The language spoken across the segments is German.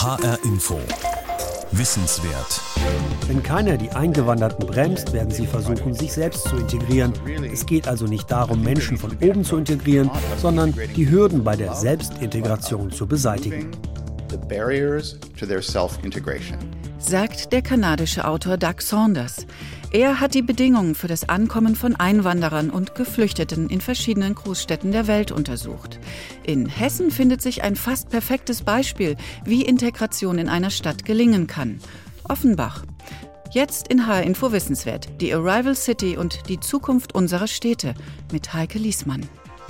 HR Info. Wissenswert. Wenn keiner die Eingewanderten bremst, werden sie versuchen, sich selbst zu integrieren. Es geht also nicht darum, Menschen von oben zu integrieren, sondern die Hürden bei der Selbstintegration zu beseitigen. Sagt der kanadische Autor Doug Saunders. Er hat die Bedingungen für das Ankommen von Einwanderern und Geflüchteten in verschiedenen Großstädten der Welt untersucht. In Hessen findet sich ein fast perfektes Beispiel, wie Integration in einer Stadt gelingen kann. Offenbach. Jetzt in HR Info Wissenswert, die Arrival City und die Zukunft unserer Städte mit Heike Liesmann.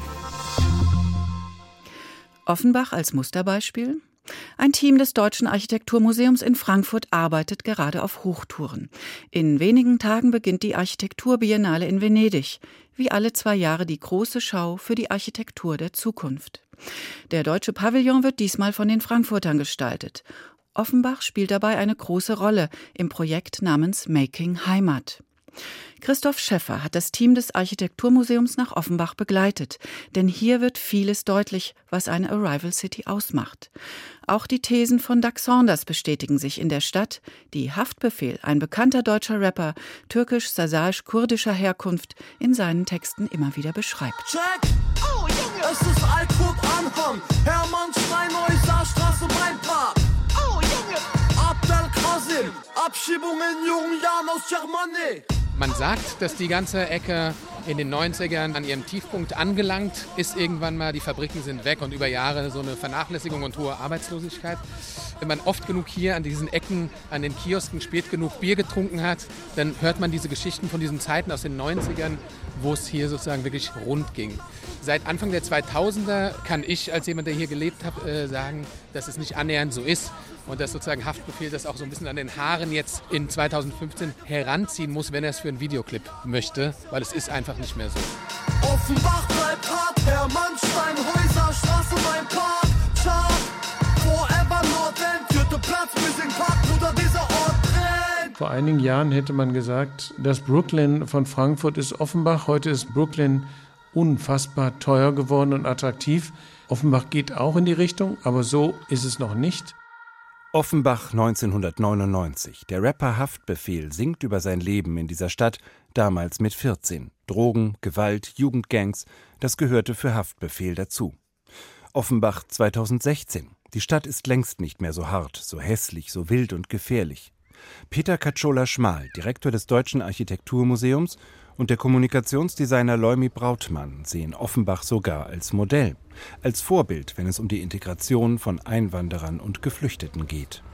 Offenbach als Musterbeispiel? Ein Team des Deutschen Architekturmuseums in Frankfurt arbeitet gerade auf Hochtouren. In wenigen Tagen beginnt die Architekturbiennale in Venedig. Wie alle 2 Jahre die große Schau für die Architektur der Zukunft. Der deutsche Pavillon wird diesmal von den Frankfurtern gestaltet. Offenbach spielt dabei eine große Rolle im Projekt namens Making Heimat. Christoph Schäffer hat das Team des Architekturmuseums nach Offenbach begleitet. Denn hier wird vieles deutlich, was eine Arrival City ausmacht. Auch die Thesen von Doug Saunders bestätigen sich in der Stadt, die Haftbefehl, ein bekannter deutscher Rapper, türkisch-sasaisch-kurdischer Herkunft, in seinen Texten immer wieder beschreibt. Check! Oh, Junge! Es ist Altkurt Anhang, Hermannsteinhäuser Straße beim Park. Oh, Junge! Abdel Qasim, Abschiebung in jungen Jahren aus Germany. Man sagt, dass die ganze Ecke in den 90ern an ihrem Tiefpunkt angelangt ist. Irgendwann mal, die Fabriken sind weg und über Jahre so eine Vernachlässigung und hohe Arbeitslosigkeit. Wenn man oft genug hier an diesen Ecken, an den Kiosken spät genug Bier getrunken hat, dann hört man diese Geschichten von diesen Zeiten aus den 90ern, wo es hier sozusagen wirklich rund ging. Seit Anfang der 2000er kann ich als jemand, der hier gelebt hat, sagen, dass es nicht annähernd so ist. Und dass sozusagen Haftbefehl das auch so ein bisschen an den Haaren jetzt in 2015 heranziehen muss, wenn er es für einen Videoclip möchte, weil es ist einfach nicht mehr so. Offenbach bleibt hart, Hermannsteinhäuser Straße beim Park, Chart, Forever Nordend, vierte Platz, Missing Park, Bruder, dieser Ort brennt. Vor einigen Jahren hätte man gesagt, das Brooklyn von Frankfurt ist Offenbach. Heute ist Brooklyn unfassbar teuer geworden und attraktiv. Offenbach geht auch in die Richtung, aber so ist es noch nicht. Offenbach 1999. Der Rapper Haftbefehl singt über sein Leben in dieser Stadt, damals mit 14. Drogen, Gewalt, Jugendgangs, das gehörte für Haftbefehl dazu. Offenbach 2016. Die Stadt ist längst nicht mehr so hart, so hässlich, so wild und gefährlich. Peter Katschola-Schmal, Direktor des Deutschen Architekturmuseums, und der Kommunikationsdesigner Leumi Brautmann sehen Offenbach sogar als Modell, als Vorbild, wenn es um die Integration von Einwanderern und Geflüchteten geht.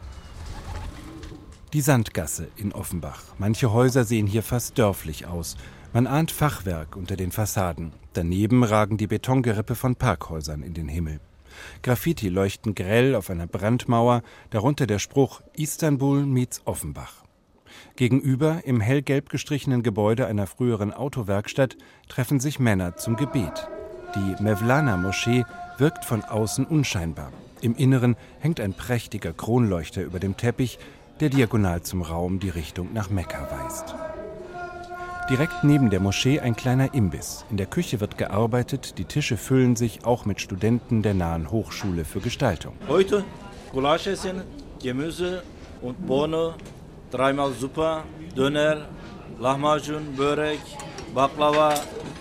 Die Sandgasse in Offenbach. Manche Häuser sehen hier fast dörflich aus. Man ahnt Fachwerk unter den Fassaden. Daneben ragen die Betongerippe von Parkhäusern in den Himmel. Graffiti leuchten grell auf einer Brandmauer, darunter der Spruch Istanbul meets Offenbach. Gegenüber, im hellgelb gestrichenen Gebäude einer früheren Autowerkstatt, treffen sich Männer zum Gebet. Die Mevlana-Moschee wirkt von außen unscheinbar. Im Inneren hängt ein prächtiger Kronleuchter über dem Teppich, der diagonal zum Raum die Richtung nach Mekka weist. Direkt neben der Moschee ein kleiner Imbiss. In der Küche wird gearbeitet, die Tische füllen sich auch mit Studenten der nahen Hochschule für Gestaltung. Heute Gulasch essen, Gemüse und Bohnen, 3-mal Suppe, Döner, Lahmacun, Börek, Baklava.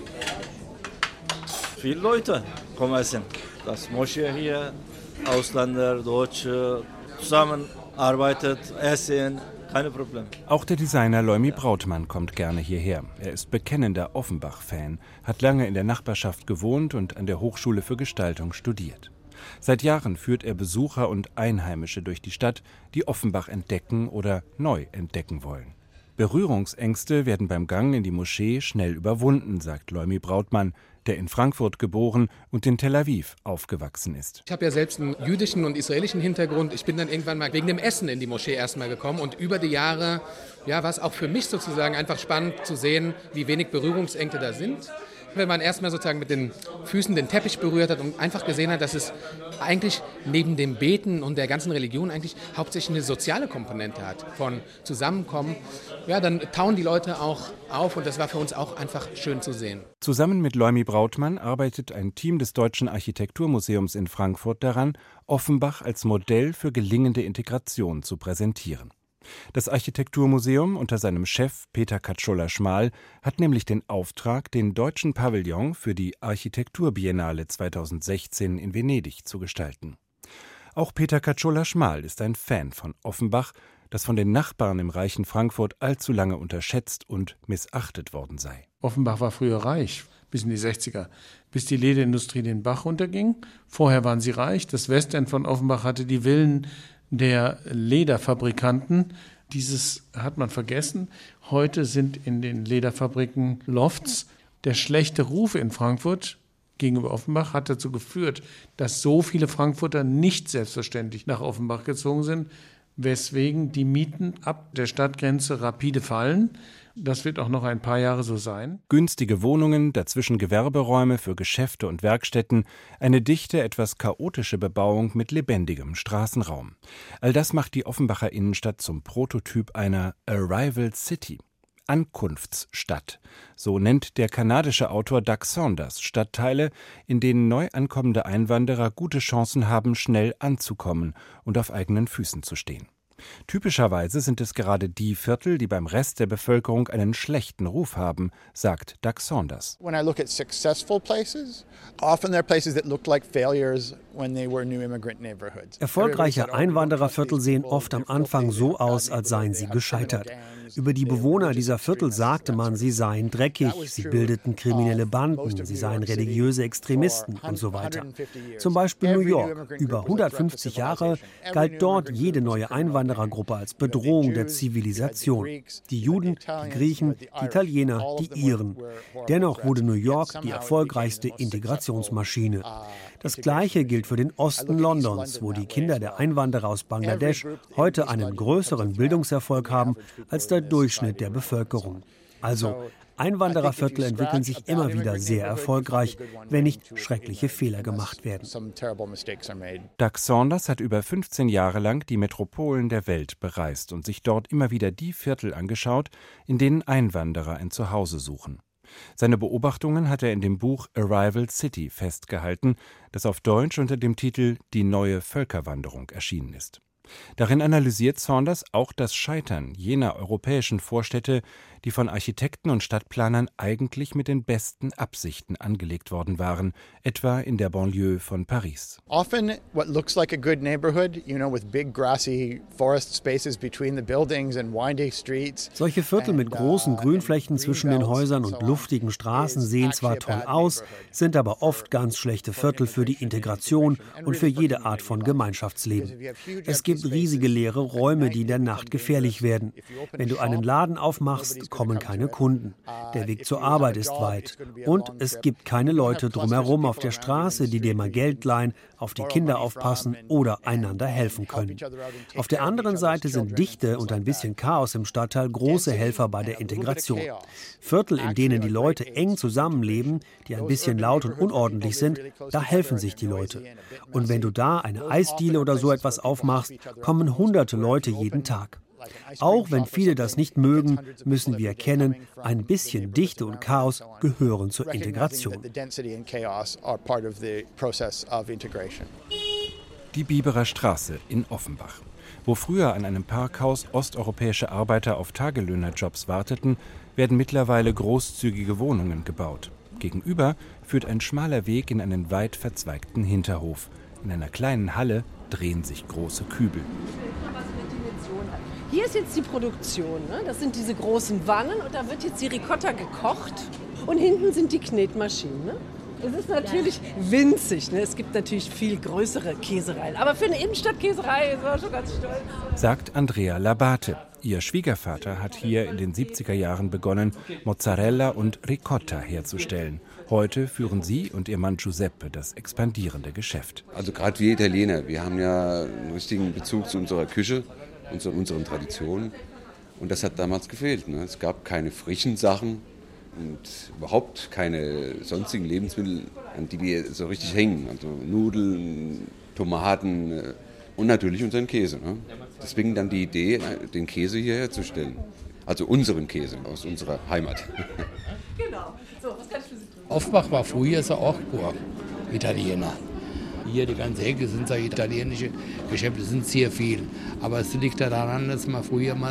Viele Leute kommen essen. Das Moschee hier, Ausländer, Deutsche, zusammenarbeitet, essen, keine Probleme. Auch der Designer Leumi Brautmann kommt gerne hierher. Er ist bekennender Offenbach-Fan, hat lange in der Nachbarschaft gewohnt und an der Hochschule für Gestaltung studiert. Seit Jahren führt er Besucher und Einheimische durch die Stadt, die Offenbach entdecken oder neu entdecken wollen. Berührungsängste werden beim Gang in die Moschee schnell überwunden, sagt Leumi Brautmann, der in Frankfurt geboren und in Tel Aviv aufgewachsen ist. Ich habe ja selbst einen jüdischen und israelischen Hintergrund. Ich bin dann irgendwann mal wegen dem Essen in die Moschee erstmal gekommen und über die Jahre war es auch für mich sozusagen einfach spannend zu sehen, wie wenig Berührungsängste da sind. Wenn man erstmal sozusagen mit den Füßen den Teppich berührt hat und einfach gesehen hat, dass es eigentlich neben dem Beten und der ganzen Religion eigentlich hauptsächlich eine soziale Komponente hat, von Zusammenkommen, ja, dann tauen die Leute auch auf und das war für uns auch einfach schön zu sehen. Zusammen mit Leumi Brautmann arbeitet ein Team des Deutschen Architekturmuseums in Frankfurt daran, Offenbach als Modell für gelingende Integration zu präsentieren. Das Architekturmuseum unter seinem Chef Peter Katschola-Schmal hat nämlich den Auftrag, den deutschen Pavillon für die Architekturbiennale 2016 in Venedig zu gestalten. Auch Peter Katschola-Schmal ist ein Fan von Offenbach, das von den Nachbarn im reichen Frankfurt allzu lange unterschätzt und missachtet worden sei. Offenbach war früher reich, bis in die 60er, bis die Lederindustrie den Bach runterging. Vorher waren sie reich. Das Westend von Offenbach hatte die Villen der Lederfabrikanten. Dieses hat man vergessen. Heute sind in den Lederfabriken Lofts. Der schlechte Ruf in Frankfurt gegenüber Offenbach hat dazu geführt, dass so viele Frankfurter nicht selbstverständlich nach Offenbach gezogen sind, weswegen die Mieten ab der Stadtgrenze rapide fallen. Das wird auch noch ein paar Jahre so sein. Günstige Wohnungen, dazwischen Gewerberäume für Geschäfte und Werkstätten, eine dichte, etwas chaotische Bebauung mit lebendigem Straßenraum. All das macht die Offenbacher Innenstadt zum Prototyp einer Arrival City. Ankunftsstadt. So nennt der kanadische Autor Doug Saunders Stadtteile, in denen neu ankommende Einwanderer gute Chancen haben, schnell anzukommen und auf eigenen Füßen zu stehen. Typischerweise sind es gerade die Viertel, die beim Rest der Bevölkerung einen schlechten Ruf haben, sagt Doug Saunders. When I look at successful places, often they're places that looked like failures when they were new immigrant neighborhoods. Erfolgreiche Einwandererviertel sehen oft am Anfang so aus, als seien sie gescheitert. Über die Bewohner dieser Viertel sagte man, sie seien dreckig, sie bildeten kriminelle Banden, sie seien religiöse Extremisten und so weiter. Zum Beispiel New York. Über 150 Jahre galt dort jede neue Einwanderergruppe als Bedrohung der Zivilisation. Die Juden, die Griechen, die Italiener, die Iren. Dennoch wurde New York die erfolgreichste Integrationsmaschine. Das Gleiche gilt für den Osten Londons, wo die Kinder der Einwanderer aus Bangladesch heute einen größeren Bildungserfolg haben als der Durchschnitt der Bevölkerung. Also, Einwandererviertel entwickeln sich immer wieder sehr erfolgreich, wenn nicht schreckliche Fehler gemacht werden. Doug Saunders hat über 15 Jahre lang die Metropolen der Welt bereist und sich dort immer wieder die Viertel angeschaut, in denen Einwanderer ein Zuhause suchen. Seine Beobachtungen hat er in dem Buch Arrival City festgehalten, das auf Deutsch unter dem Titel »Die neue Völkerwanderung« erschienen ist. Darin analysiert Saunders auch das Scheitern jener europäischen Vorstädte, die von Architekten und Stadtplanern eigentlich mit den besten Absichten angelegt worden waren, etwa in der Banlieue von Paris. Often what looks like a good neighborhood, with big grassy forest spaces between the buildings and windy streets. Solche Viertel mit großen Grünflächen zwischen den Häusern und luftigen Straßen sehen zwar toll aus, sind aber oft ganz schlechte Viertel für die Integration und für jede Art von Gemeinschaftsleben. Es gibt riesige leere Räume, die in der Nacht gefährlich werden. Wenn du einen Laden aufmachst, kommen keine Kunden. Der Weg zur Arbeit ist weit. Und es gibt keine Leute drumherum auf der Straße, die dir mal Geld leihen, auf die Kinder aufpassen oder einander helfen können. Auf der anderen Seite sind Dichte und ein bisschen Chaos im Stadtteil große Helfer bei der Integration. Viertel, in denen die Leute eng zusammenleben, die ein bisschen laut und unordentlich sind, da helfen sich die Leute. Und wenn du da eine Eisdiele oder so etwas aufmachst, kommen hunderte Leute jeden Tag. Auch wenn viele das nicht mögen, müssen wir erkennen, ein bisschen Dichte und Chaos gehören zur Integration. Die Biberer Straße in Offenbach. Wo früher an einem Parkhaus osteuropäische Arbeiter auf Tagelöhnerjobs warteten, werden mittlerweile großzügige Wohnungen gebaut. Gegenüber führt ein schmaler Weg in einen weit verzweigten Hinterhof. In einer kleinen Halle drehen sich große Kübel. Hier ist jetzt die Produktion, ne? Das sind diese großen Wannen und da wird jetzt die Ricotta gekocht und hinten sind die Knetmaschinen. Ne? Es ist natürlich winzig, ne? Es gibt natürlich viel größere Käsereien, aber für eine Innenstadtkäserei ist man schon ganz stolz. Sagt Andrea Labate. Ihr Schwiegervater hat hier in den 70er Jahren begonnen, Mozzarella und Ricotta herzustellen. Heute führen sie und ihr Mann Giuseppe das expandierende Geschäft. Also gerade wir Italiener, wir haben ja einen richtigen Bezug zu unserer Küche und zu unseren Traditionen. Und das hat damals gefehlt. Ne? Es gab keine frischen Sachen. und überhaupt keine sonstigen Lebensmittel, an die wir so richtig hängen. Also Nudeln, Tomaten und natürlich unseren Käse. Ne? Deswegen dann die Idee, den Käse hier herzustellen. Also unseren Käse aus unserer Heimat. Genau. So, was kann ich für Sie tun? Offenbach war früher so auch pur Italiener. Hier die ganze Ecke sind so italienische Geschäfte, sind sehr viel. Aber es liegt daran, dass man früher mal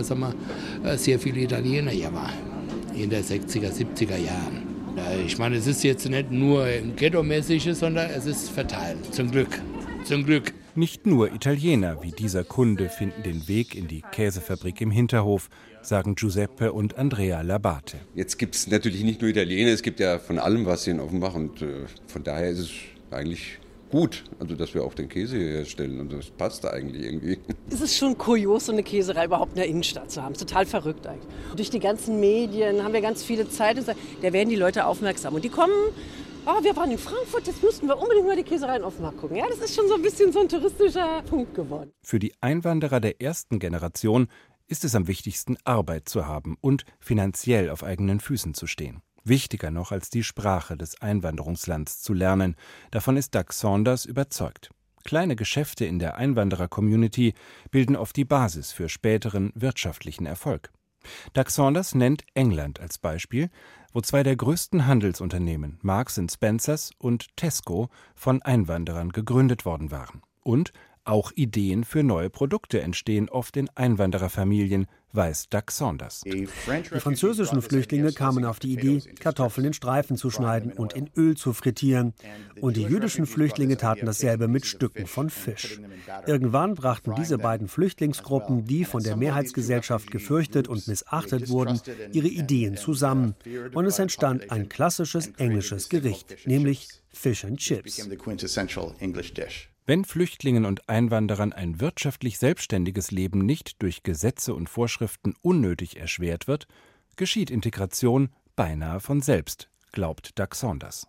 sehr viele Italiener hier war. In den 60er, 70er Jahren. Ich meine, es ist jetzt nicht nur ein Ghetto-mäßiges, sondern es ist verteilt. Zum Glück. Zum Glück. Nicht nur Italiener wie dieser Kunde finden den Weg in die Käsefabrik im Hinterhof, sagen Giuseppe und Andrea Labate. Jetzt gibt es natürlich nicht nur Italiener, es gibt ja von allem was hier in Offenbach und von daher ist es eigentlich gut, also dass wir auch den Käse hier herstellen und das passt da eigentlich irgendwie. Es ist schon kurios, so eine Käserei überhaupt in der Innenstadt zu haben. Total verrückt eigentlich. Und durch die ganzen Medien haben wir ganz viele Zeit, da werden die Leute aufmerksam und die kommen. Oh, wir waren in Frankfurt, jetzt müssten wir unbedingt mal die Käserei in Offenbach gucken. Ja, das ist schon so ein bisschen so ein touristischer Punkt geworden. Für die Einwanderer der ersten Generation ist es am wichtigsten, Arbeit zu haben und finanziell auf eigenen Füßen zu stehen. Wichtiger noch als die Sprache des Einwanderungslands zu lernen. Davon ist Doug Saunders überzeugt. Kleine Geschäfte in der Einwanderer-Community bilden oft die Basis für späteren wirtschaftlichen Erfolg. Doug Saunders nennt England als Beispiel, wo zwei der größten Handelsunternehmen, Marks & Spencers und Tesco, von Einwanderern gegründet worden waren. Und auch Ideen für neue Produkte entstehen oft in Einwandererfamilien, weiß Doug Saunders. Die französischen Flüchtlinge kamen auf die Idee, Kartoffeln in Streifen zu schneiden und in Öl zu frittieren. Und die jüdischen Flüchtlinge taten dasselbe mit Stücken von Fisch. Irgendwann brachten diese beiden Flüchtlingsgruppen, die von der Mehrheitsgesellschaft gefürchtet und missachtet wurden, ihre Ideen zusammen. Und es entstand ein klassisches englisches Gericht, nämlich Fish and Chips. Wenn Flüchtlingen und Einwanderern ein wirtschaftlich selbstständiges Leben nicht durch Gesetze und Vorschriften unnötig erschwert wird, geschieht Integration beinahe von selbst, glaubt Doug Saunders.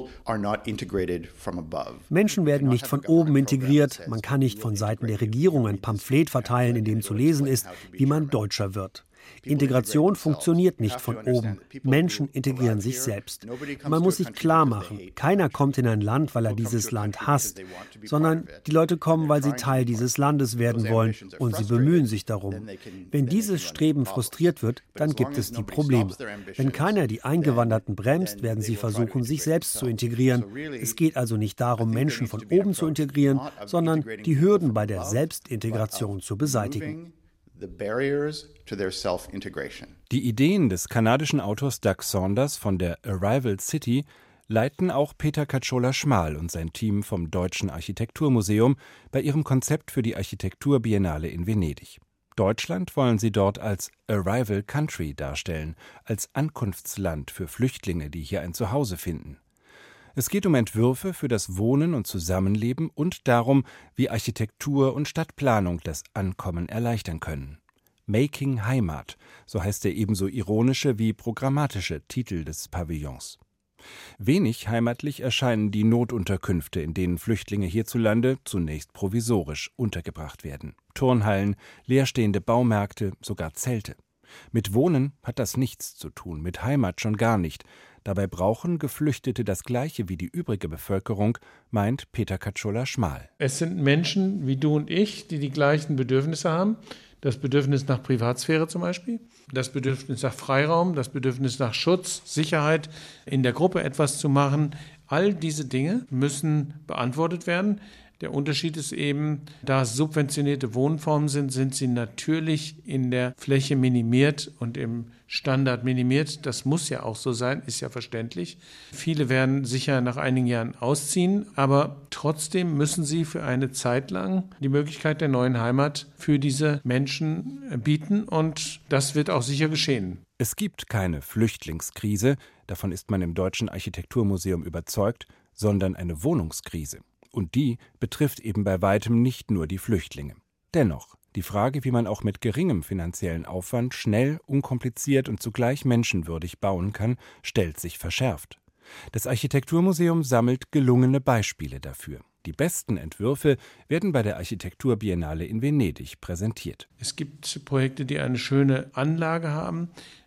Menschen werden nicht von oben integriert. Man kann nicht von Seiten der Regierung ein Pamphlet verteilen, in dem zu lesen ist, wie man Deutscher wird. Integration funktioniert nicht von oben. Menschen integrieren sich selbst. Man muss sich klar machen, keiner kommt in ein Land, weil er dieses Land hasst, sondern die Leute kommen, weil sie Teil dieses Landes werden wollen und sie bemühen sich darum. Wenn dieses Streben frustriert wird, dann gibt es die Probleme. Wenn keiner die Eingewanderten bremst, werden sie versuchen, sich selbst zu integrieren. Es geht also nicht darum, Menschen von oben zu integrieren, sondern die Hürden bei der Selbstintegration zu beseitigen. Die Ideen des kanadischen Autors Doug Saunders von der Arrival City leiten auch Peter Katschola-Schmal und sein Team vom Deutschen Architekturmuseum bei ihrem Konzept für die Architekturbiennale in Venedig. Deutschland wollen sie dort als Arrival Country darstellen, als Ankunftsland für Flüchtlinge, die hier ein Zuhause finden. Es geht um Entwürfe für das Wohnen und Zusammenleben und darum, wie Architektur und Stadtplanung das Ankommen erleichtern können. Making Heimat, so heißt der ebenso ironische wie programmatische Titel des Pavillons. Wenig heimatlich erscheinen die Notunterkünfte, in denen Flüchtlinge hierzulande zunächst provisorisch untergebracht werden. Turnhallen, leerstehende Baumärkte, sogar Zelte. Mit Wohnen hat das nichts zu tun, mit Heimat schon gar nicht. Dabei brauchen Geflüchtete das Gleiche wie die übrige Bevölkerung, meint Peter Katschola-Schmal. Es sind Menschen wie du und ich, die die gleichen Bedürfnisse haben. Das Bedürfnis nach Privatsphäre zum Beispiel, das Bedürfnis nach Freiraum, das Bedürfnis nach Schutz, Sicherheit, in der Gruppe etwas zu machen. All diese Dinge müssen beantwortet werden. Der Unterschied ist eben, da es subventionierte Wohnformen sind, sind sie natürlich in der Fläche minimiert und im Standard minimiert. Das muss ja auch so sein, ist ja verständlich. Viele werden sicher nach einigen Jahren ausziehen, aber trotzdem müssen sie für eine Zeit lang die Möglichkeit der neuen Heimat für diese Menschen bieten und das wird auch sicher geschehen. Es gibt keine Flüchtlingskrise, davon ist man im Deutschen Architekturmuseum überzeugt, sondern eine Wohnungskrise. Und die betrifft eben bei weitem nicht nur die Flüchtlinge. Dennoch, die Frage, wie man auch mit geringem finanziellen Aufwand schnell, unkompliziert und zugleich menschenwürdig bauen kann, stellt sich verschärft. Das Architekturmuseum sammelt gelungene Beispiele dafür. Die besten Entwürfe werden bei der Architekturbiennale in Venedig präsentiert. Es gibt Projekte, die eine schöne Anlage haben,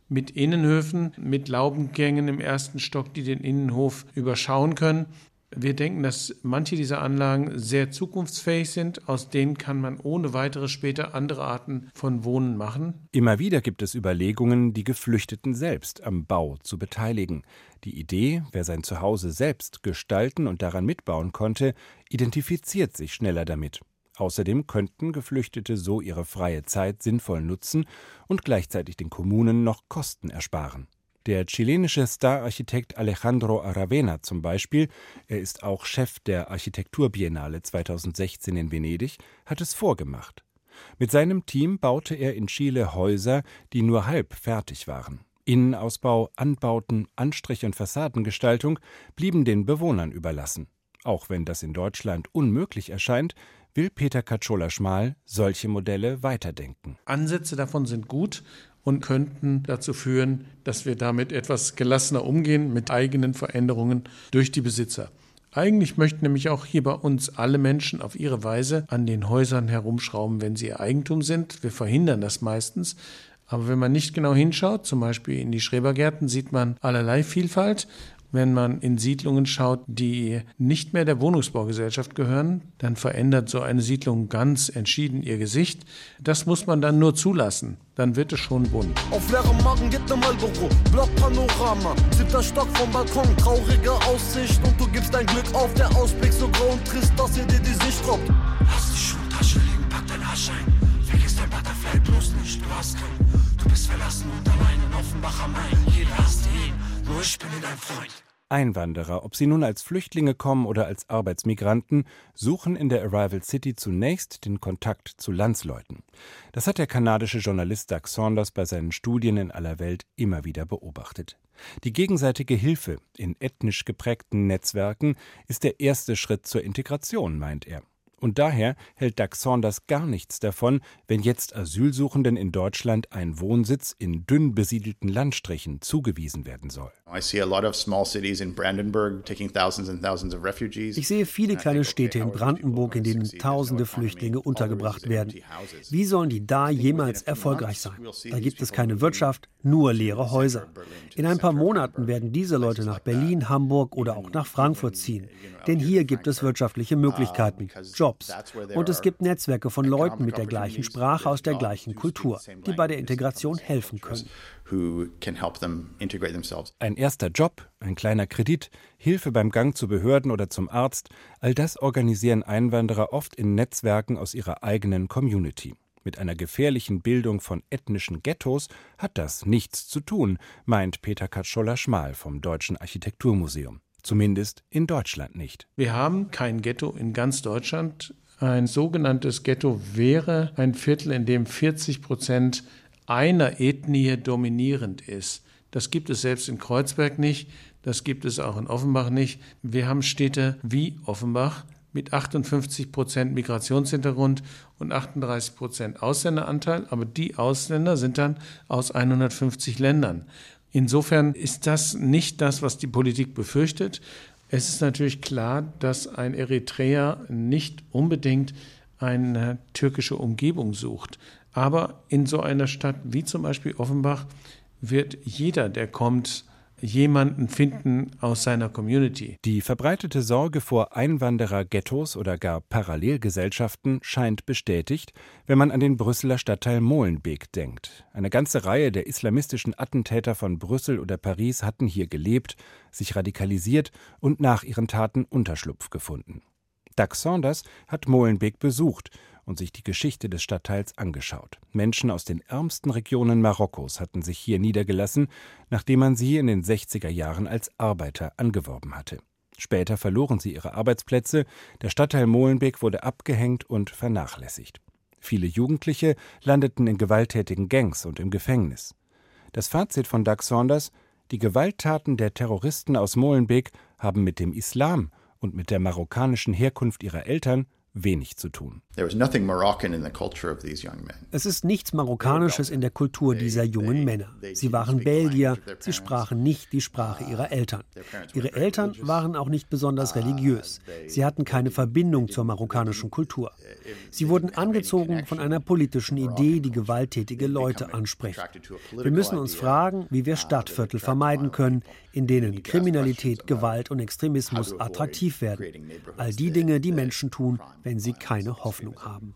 mit Innenhöfen, mit Laubengängen im ersten Stock, die den Innenhof überschauen können. Wir denken, dass manche dieser Anlagen sehr zukunftsfähig sind. Aus denen kann man ohne weiteres später andere Arten von Wohnen machen. Immer wieder gibt es Überlegungen, die Geflüchteten selbst am Bau zu beteiligen. Die Idee, wer sein Zuhause selbst gestalten und daran mitbauen konnte, identifiziert sich schneller damit. Außerdem könnten Geflüchtete so ihre freie Zeit sinnvoll nutzen und gleichzeitig den Kommunen noch Kosten ersparen. Der chilenische Stararchitekt Alejandro Aravena zum Beispiel, er ist auch Chef der Architekturbiennale 2016 in Venedig, hat es vorgemacht. Mit seinem Team baute er in Chile Häuser, die nur halb fertig waren. Innenausbau, Anbauten, Anstrich und Fassadengestaltung blieben den Bewohnern überlassen. Auch wenn das in Deutschland unmöglich erscheint, will Peter Katschola-Schmal solche Modelle weiterdenken. Ansätze davon sind gut und könnten dazu führen, dass wir damit etwas gelassener umgehen mit eigenen Veränderungen durch die Besitzer. Eigentlich möchten nämlich auch hier bei uns alle Menschen auf ihre Weise an den Häusern herumschrauben, wenn sie ihr Eigentum sind. Wir verhindern das meistens. Aber wenn man nicht genau hinschaut, zum Beispiel in die Schrebergärten, sieht man allerlei Vielfalt. Wenn man in Siedlungen schaut, die nicht mehr der Wohnungsbaugesellschaft gehören, dann verändert so eine Siedlung ganz entschieden ihr Gesicht. Das muss man dann nur zulassen. Dann wird es schon bunt. Auf leerem Magen gibt ne Marlboro, Blockpanorama, 7. Stock vom Balkon, traurige Aussicht und du gibst dein Glück auf, der Ausblick so grau und trist, dass ihr dir die Sicht raubt. Lass die Schultasche liegen, pack dein Arsch ein, vergiss dein Butterfly bloß nicht, du hast keinen, du bist verlassen und allein in Offenbach am Main, jeder hasst ihn, nur ich bin dein Freund. Einwanderer, ob sie nun als Flüchtlinge kommen oder als Arbeitsmigranten, suchen in der Arrival City zunächst den Kontakt zu Landsleuten. Das hat der kanadische Journalist Doug Saunders bei seinen Studien in aller Welt immer wieder beobachtet. Die gegenseitige Hilfe in ethnisch geprägten Netzwerken ist der erste Schritt zur Integration, meint er. Und daher hält Doug Saunders gar nichts davon, wenn jetzt Asylsuchenden in Deutschland ein Wohnsitz in dünn besiedelten Landstrichen zugewiesen werden soll. Ich sehe viele kleine Städte in Brandenburg, in denen tausende Flüchtlinge untergebracht werden. Wie sollen die da jemals erfolgreich sein? Da gibt es keine Wirtschaft, nur leere Häuser. In ein paar Monaten werden diese Leute nach Berlin, Hamburg oder auch nach Frankfurt ziehen. Denn hier gibt es wirtschaftliche Möglichkeiten, Jobs. Und es gibt Netzwerke von Leuten mit der gleichen Sprache aus der gleichen Kultur, die bei der Integration helfen können. Ein erster Job, ein kleiner Kredit, Hilfe beim Gang zu Behörden oder zum Arzt, all das organisieren Einwanderer oft in Netzwerken aus ihrer eigenen Community. Mit einer gefährlichen Bildung von ethnischen Ghettos hat das nichts zu tun, meint Peter Katschola-Schmal vom Deutschen Architekturmuseum. Zumindest in Deutschland nicht. Wir haben kein Ghetto in ganz Deutschland. Ein sogenanntes Ghetto wäre ein Viertel, in dem 40% einer Ethnie dominierend ist. Das gibt es selbst in Kreuzberg nicht, das gibt es auch in Offenbach nicht. Wir haben Städte wie Offenbach mit 58% Migrationshintergrund und 38% Ausländeranteil, aber die Ausländer sind dann aus 150 Ländern. Insofern ist das nicht das, was die Politik befürchtet. Es ist natürlich klar, dass ein Eritreer nicht unbedingt eine türkische Umgebung sucht. Aber in so einer Stadt wie zum Beispiel Offenbach wird jeder, der kommt, jemanden finden aus seiner Community. Die verbreitete Sorge vor Einwanderer-Ghettos oder gar Parallelgesellschaften scheint bestätigt, wenn man an den Brüsseler Stadtteil Molenbeek denkt. Eine ganze Reihe der islamistischen Attentäter von Brüssel oder Paris hatten hier gelebt, sich radikalisiert und nach ihren Taten Unterschlupf gefunden. Doug Saunders hat Molenbeek besucht und sich die Geschichte des Stadtteils angeschaut. Menschen aus den ärmsten Regionen Marokkos hatten sich hier niedergelassen, nachdem man sie in den 60er Jahren als Arbeiter angeworben hatte. Später verloren sie ihre Arbeitsplätze, der Stadtteil Molenbeek wurde abgehängt und vernachlässigt. Viele Jugendliche landeten in gewalttätigen Gangs und im Gefängnis. Das Fazit von Doug Saunders: Die Gewalttaten der Terroristen aus Molenbeek haben mit dem Islam und mit der marokkanischen Herkunft ihrer Eltern wenig zu tun. Es ist nichts Marokkanisches in der Kultur dieser jungen Männer. Sie waren Belgier, sie sprachen nicht die Sprache ihrer Eltern. Ihre Eltern waren auch nicht besonders religiös. Sie hatten keine Verbindung zur marokkanischen Kultur. Sie wurden angezogen von einer politischen Idee, die gewalttätige Leute anspricht. Wir müssen uns fragen, wie wir Stadtviertel vermeiden können, in denen Kriminalität, Gewalt und Extremismus attraktiv werden. All die Dinge, die Menschen tun, wenn sie keine Hoffnung haben.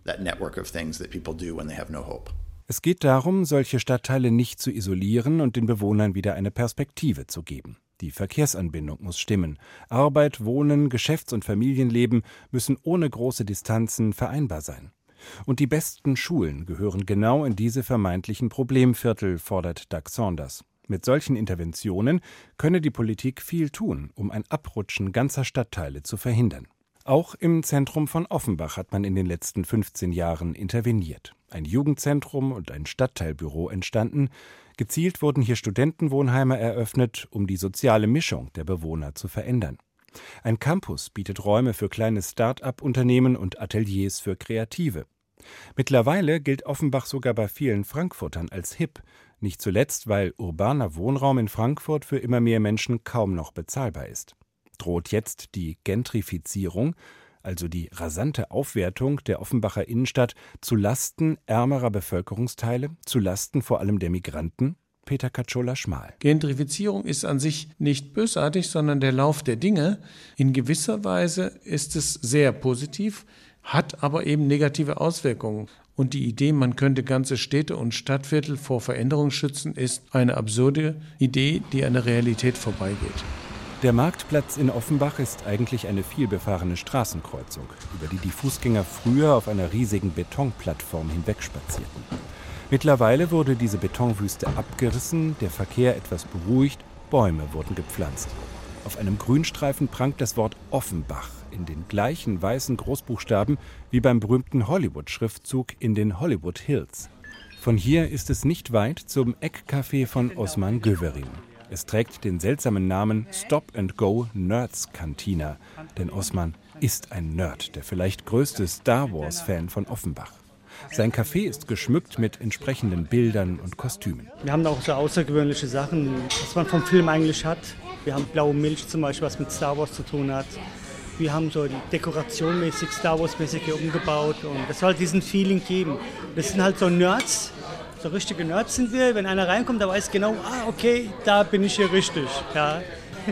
Es geht darum, solche Stadtteile nicht zu isolieren und den Bewohnern wieder eine Perspektive zu geben. Die Verkehrsanbindung muss stimmen. Arbeit, Wohnen, Geschäfts- und Familienleben müssen ohne große Distanzen vereinbar sein. Und die besten Schulen gehören genau in diese vermeintlichen Problemviertel, fordert Doug Saunders. Mit solchen Interventionen könne die Politik viel tun, um ein Abrutschen ganzer Stadtteile zu verhindern. Auch im Zentrum von Offenbach hat man in den letzten 15 Jahren interveniert. Ein Jugendzentrum und ein Stadtteilbüro entstanden. Gezielt wurden hier Studentenwohnheime eröffnet, um die soziale Mischung der Bewohner zu verändern. Ein Campus bietet Räume für kleine Start-up-Unternehmen und Ateliers für Kreative. Mittlerweile gilt Offenbach sogar bei vielen Frankfurtern als hip, nicht zuletzt, weil urbaner Wohnraum in Frankfurt für immer mehr Menschen kaum noch bezahlbar ist. Droht jetzt die Gentrifizierung, also die rasante Aufwertung der Offenbacher Innenstadt, zu Lasten ärmerer Bevölkerungsteile, zu Lasten vor allem der Migranten? Peter Katschola-Schmal. Gentrifizierung ist an sich nicht bösartig, sondern der Lauf der Dinge. In gewisser Weise ist es sehr positiv, hat aber eben negative Auswirkungen. Und die Idee, man könnte ganze Städte und Stadtviertel vor Veränderung schützen, ist eine absurde Idee, die an der Realität vorbeigeht. Der Marktplatz in Offenbach ist eigentlich eine vielbefahrene Straßenkreuzung, über die Fußgänger früher auf einer riesigen Betonplattform hinwegspazierten. Mittlerweile wurde diese Betonwüste abgerissen, der Verkehr etwas beruhigt, Bäume wurden gepflanzt. Auf einem Grünstreifen prangt das Wort Offenbach in den gleichen weißen Großbuchstaben wie beim berühmten Hollywood-Schriftzug in den Hollywood Hills. Von hier ist es nicht weit zum Eckcafé von Osman Göverin. Es trägt den seltsamen Namen Stop-and-Go Nerds Cantina, denn Osman ist ein Nerd, der vielleicht größte Star-Wars-Fan von Offenbach. Sein Café ist geschmückt mit entsprechenden Bildern und Kostümen. Wir haben auch so außergewöhnliche Sachen, was man vom Film eigentlich hat. Wir haben blaue Milch zum Beispiel, was mit Star Wars zu tun hat. Wir haben so die Dekoration mäßig, Star Wars-mäßig hier umgebaut und das soll halt diesen Feeling geben. Das sind halt so Nerds. So richtige Nerds sind wir. Wenn einer reinkommt, der weiß genau, okay, da bin ich hier richtig. Ja.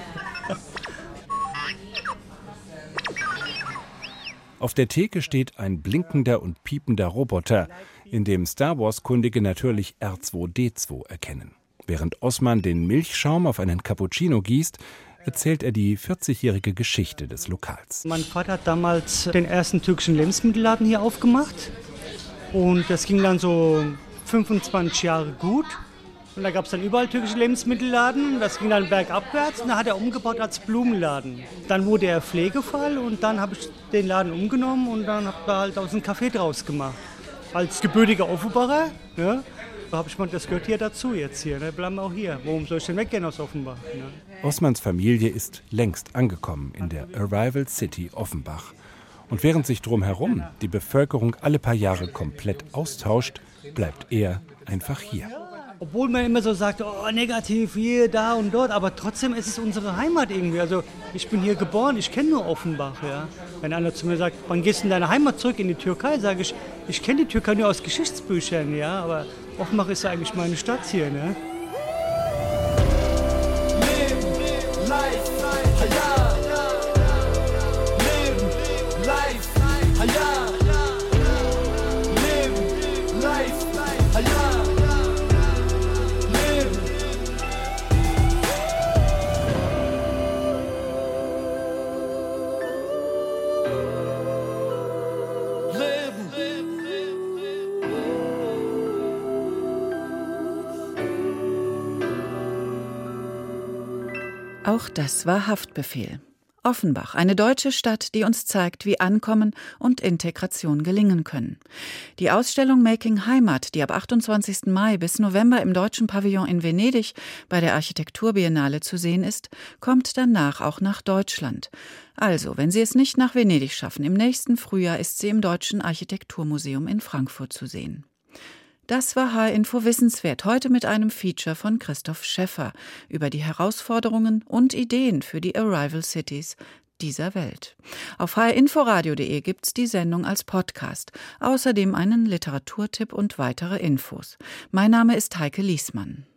Auf der Theke steht ein blinkender und piepender Roboter, in dem Star-Wars-Kundige natürlich R2-D2 erkennen. Während Osman den Milchschaum auf einen Cappuccino gießt, erzählt er die 40-jährige Geschichte des Lokals. Mein Vater hat damals den ersten türkischen Lebensmittelladen hier aufgemacht. Und das ging dann so 25 Jahre gut. Und da gab es dann überall türkische Lebensmittelladen. Das ging dann bergabwärts und dann hat er umgebaut als Blumenladen. Dann wurde er Pflegefall und dann habe ich den Laden umgenommen und dann habe ich halt aus einem Café draus gemacht. Als gebürtiger Offenbacher, ne, habe ich mal, das gehört hier dazu jetzt hier, ne, bleiben wir auch hier. Warum soll ich denn weggehen aus Offenbach? Ne? Osmans Familie ist längst angekommen in der Arrival City Offenbach. Und während sich drumherum die Bevölkerung alle paar Jahre komplett austauscht, bleibt er einfach hier. Obwohl man immer so sagt, oh, negativ hier, da und dort, aber trotzdem ist es unsere Heimat irgendwie. Also ich bin hier geboren, ich kenne nur Offenbach. Ja. Wenn einer zu mir sagt, wann gehst du in deine Heimat zurück in die Türkei, sage ich kenne die Türkei nur aus Geschichtsbüchern, ja, aber Offenbach ist ja eigentlich meine Stadt hier. Ne? Auch das war Haftbefehl. Offenbach, eine deutsche Stadt, die uns zeigt, wie Ankommen und Integration gelingen können. Die Ausstellung Making Heimat, die ab 28. Mai bis November im Deutschen Pavillon in Venedig bei der Architekturbiennale zu sehen ist, kommt danach auch nach Deutschland. Also, wenn Sie es nicht nach Venedig schaffen, im nächsten Frühjahr ist sie im Deutschen Architekturmuseum in Frankfurt zu sehen. Das war HR-Info Wissenswert, heute mit einem Feature von Christoph Schäffer über die Herausforderungen und Ideen für die Arrival Cities dieser Welt. Auf hrinforadio.de gibt's die Sendung als Podcast, außerdem einen Literaturtipp und weitere Infos. Mein Name ist Heike Liesmann.